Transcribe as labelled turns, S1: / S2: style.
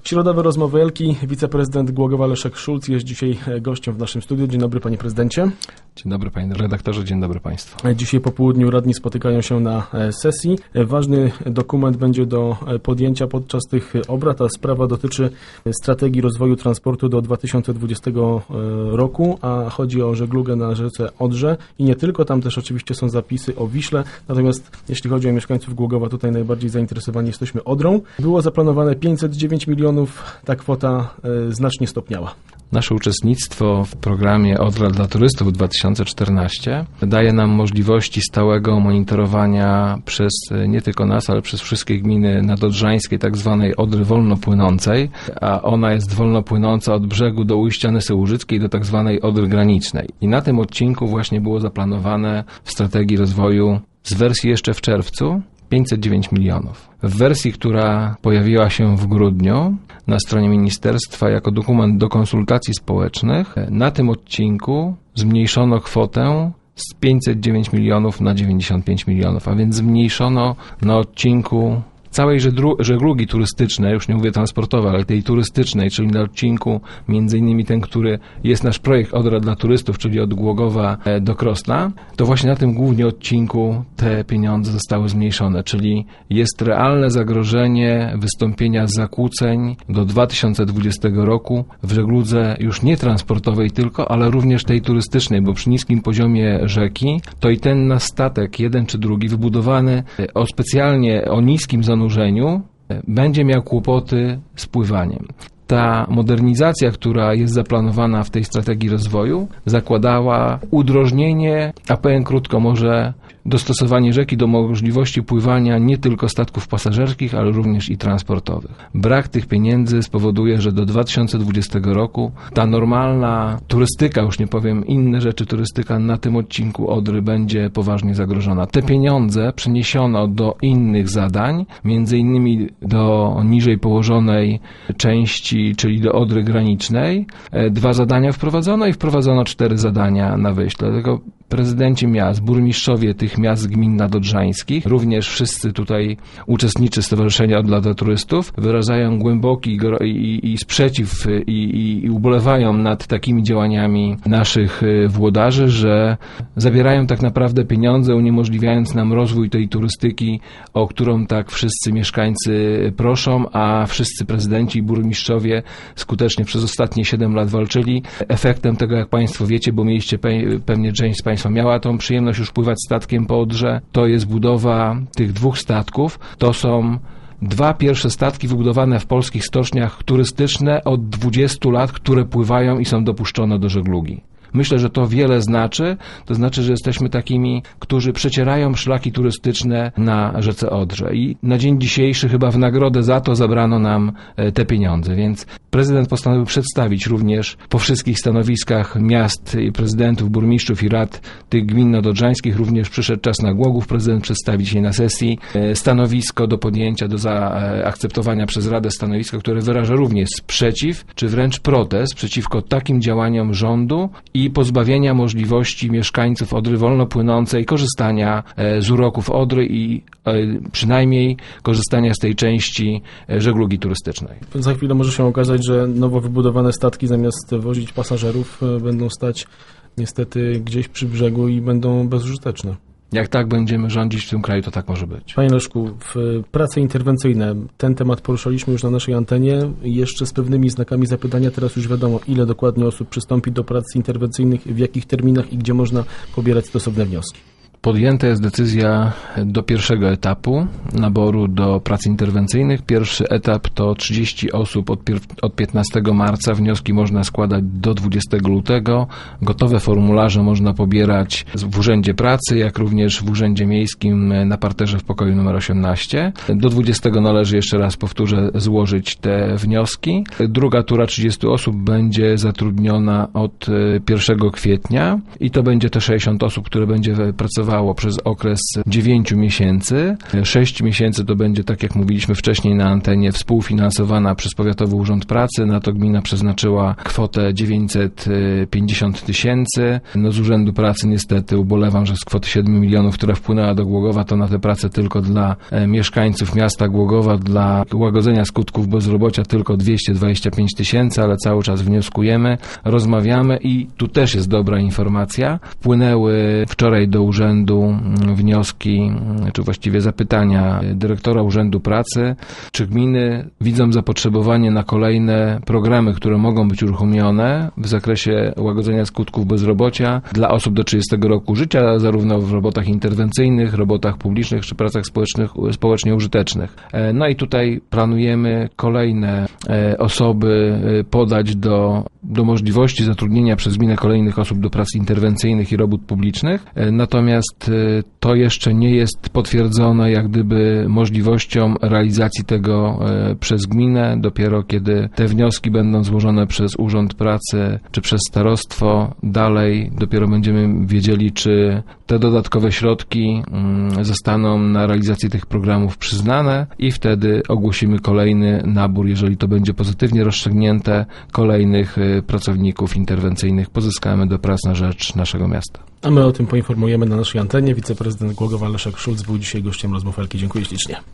S1: Środowe rozmowy Elki. Wiceprezydent Głogowa Leszek Szulc jest dzisiaj gościem w naszym studiu. Dzień dobry, panie prezydencie.
S2: Dzień dobry, panie redaktorze, dzień dobry państwu.
S1: Dzisiaj po południu radni spotykają się na sesji. Ważny dokument będzie do podjęcia podczas tych obrad, a sprawa dotyczy strategii rozwoju transportu do 2020 roku, a chodzi o żeglugę na rzece Odrze i nie tylko, tam też oczywiście są zapisy o Wiśle, natomiast jeśli chodzi o mieszkańców Głogowa, tutaj najbardziej zainteresowani jesteśmy Odrą. Było zaplanowane 509 milionów, ta kwota znacznie stopniała.
S2: Nasze uczestnictwo w programie Odra dla turystów 2014 daje nam możliwości stałego monitorowania przez nie tylko nas, ale przez wszystkie gminy nadodrzańskiej, tak zwanej Odry wolnopłynącej, a ona jest wolnopłynąca od brzegu do ujścia Nysy Łużyckiej do tak zwanej Odry granicznej. I na tym odcinku właśnie było zaplanowane w strategii rozwoju z wersji jeszcze w czerwcu 509 milionów. W wersji, która pojawiła się w grudniu na stronie ministerstwa jako dokument do konsultacji społecznych, na tym odcinku zmniejszono kwotę z 509 milionów na 95 milionów, a więc zmniejszono na odcinku całej żeglugi turystycznej, już nie mówię transportowej, ale tej turystycznej, czyli na odcinku między innymi ten, który jest nasz projekt Odra dla turystów, czyli od Głogowa do Krosna, to właśnie na tym głównie odcinku te pieniądze zostały zmniejszone, czyli jest realne zagrożenie wystąpienia zakłóceń do 2020 roku w żegludze już nie transportowej tylko, ale również tej turystycznej, bo przy niskim poziomie rzeki to i ten nasz statek, jeden czy drugi, wybudowany specjalnie o niskim zanurzeniu, będzie miał kłopoty z pływaniem. Ta modernizacja, która jest zaplanowana w tej strategii rozwoju, zakładała udrożnienie, a powiem krótko, może dostosowanie rzeki do możliwości pływania nie tylko statków pasażerskich, ale również i transportowych. Brak tych pieniędzy spowoduje, że do 2020 roku ta normalna turystyka, już nie powiem inne rzeczy, turystyka na tym odcinku Odry będzie poważnie zagrożona. Te pieniądze przeniesiono do innych zadań, między innymi do niżej położonej części, czyli do Odry granicznej. 2 zadania wprowadzono i wprowadzono 4 zadania na Wyśle. Dlatego prezydenci miast, burmistrzowie tych miast gmin nadodrzańskich, również wszyscy tutaj uczestnicy Stowarzyszenia Odra dla Turystów wyrażają głęboki i sprzeciw i ubolewają nad takimi działaniami naszych włodarzy, że zabierają tak naprawdę pieniądze, uniemożliwiając nam rozwój tej turystyki, o którą tak wszyscy mieszkańcy proszą, a wszyscy prezydenci i burmistrzowie skutecznie przez ostatnie 7 lat walczyli. Efektem tego, jak państwo wiecie, bo mieliście pewnie część z państwa miała tą przyjemność już pływać statkiem po Odrze, to jest budowa tych 2 statków. To są 2 pierwsze statki wybudowane w polskich stoczniach turystyczne od 20 lat, które pływają i są dopuszczone do żeglugi. Myślę, że to wiele znaczy, to znaczy, że jesteśmy takimi, którzy przecierają szlaki turystyczne na rzece Odrze i na dzień dzisiejszy chyba w nagrodę za to zabrano nam te pieniądze, więc prezydent postanowił przedstawić również po wszystkich stanowiskach miast i prezydentów, burmistrzów i rad tych gmin nadodrzańskich, również przyszedł czas na Głogów, prezydent przedstawić dzisiaj na sesji stanowisko do podjęcia, do zaakceptowania przez Radę stanowiska, które wyraża również sprzeciw, czy wręcz protest przeciwko takim działaniom rządu i pozbawienia możliwości mieszkańców Odry wolnopłynącej korzystania z uroków Odry i przynajmniej korzystania z tej części żeglugi turystycznej.
S1: Za chwilę może się okazać, że nowo wybudowane statki zamiast wozić pasażerów będą stać niestety gdzieś przy brzegu i będą bezużyteczne.
S2: Jak tak będziemy rządzić w tym kraju, to tak może być.
S1: Panie Leszku, w prace interwencyjne ten temat poruszaliśmy już na naszej antenie, jeszcze z pewnymi znakami zapytania. Teraz już wiadomo, ile dokładnie osób przystąpi do prac interwencyjnych, w jakich terminach i gdzie można pobierać stosowne wnioski.
S2: Podjęta jest decyzja do pierwszego etapu naboru do prac interwencyjnych. Pierwszy etap to 30 osób od 15 marca. Wnioski można składać do 20 lutego. Gotowe formularze można pobierać w Urzędzie Pracy, jak również w Urzędzie Miejskim na parterze w pokoju numer 18. Do 20 należy, jeszcze raz powtórzę, złożyć te wnioski. Druga tura 30 osób będzie zatrudniona od 1 kwietnia i to będzie te 60 osób, które będzie pracować trwało przez okres 9 miesięcy. 6 miesięcy to będzie, tak jak mówiliśmy wcześniej na antenie, współfinansowana przez Powiatowy Urząd Pracy. Na to gmina przeznaczyła kwotę 950 tysięcy. No z Urzędu Pracy niestety ubolewam, że z kwoty 7 milionów, która wpłynęła do Głogowa, to na te prace tylko dla mieszkańców miasta Głogowa, dla łagodzenia skutków bezrobocia tylko 225 tysięcy, ale cały czas wnioskujemy, rozmawiamy i tu też jest dobra informacja. Wpłynęły wczoraj do urzędu wnioski, czy właściwie zapytania dyrektora Urzędu Pracy, czy gminy widzą zapotrzebowanie na kolejne programy, które mogą być uruchomione w zakresie łagodzenia skutków bezrobocia dla osób do 30 roku życia, zarówno w robotach interwencyjnych, robotach publicznych, czy pracach społecznie użytecznych. No i tutaj planujemy kolejne osoby podać do możliwości zatrudnienia przez gminę kolejnych osób do prac interwencyjnych i robót publicznych. Natomiast to jeszcze nie jest potwierdzone jak gdyby możliwością realizacji tego przez gminę. Dopiero kiedy te wnioski będą złożone przez Urząd Pracy czy przez starostwo, dalej dopiero będziemy wiedzieli, czy te dodatkowe środki zostaną na realizację tych programów przyznane i wtedy ogłosimy kolejny nabór, jeżeli to będzie pozytywnie rozstrzygnięte, kolejnych pracowników interwencyjnych pozyskamy do prac na rzecz naszego miasta.
S1: A my o tym poinformujemy na naszej antenie. Wiceprezydent Głogowa Leszek Szulc był dzisiaj gościem Rozmów Elki. Dziękuję ślicznie.